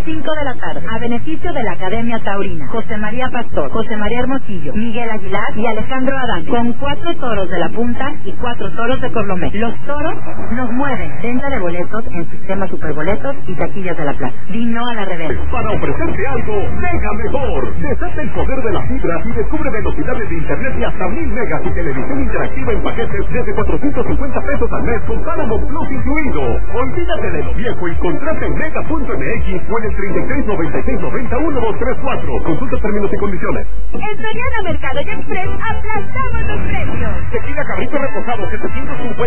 5 de la tarde, a beneficio de la Academia Taurina, José María Pastor, José María Hermosillo, Miguel Aguilar y Alejandro Adán, con 4 toros de la punta y 4 toros de Corlomé. Los toros nos mueven. Venta de boletos en Sistema Superboletos y taquillas de la plaza. Vino a la reventa. Para ofrecerte algo mega mejor. Desata el poder de la fibra y descubre velocidades de internet de hasta 1000 megas y televisión interactiva en paquetes desde 450 pesos al mes con Paramount Plus incluido. Olvídate de lo viejo y contrata en mega.mx o en el 3696901234. Consulta términos y condiciones. En Soriana Mercado y Express aplastamos los precios. Tequila Cabrito reposado 750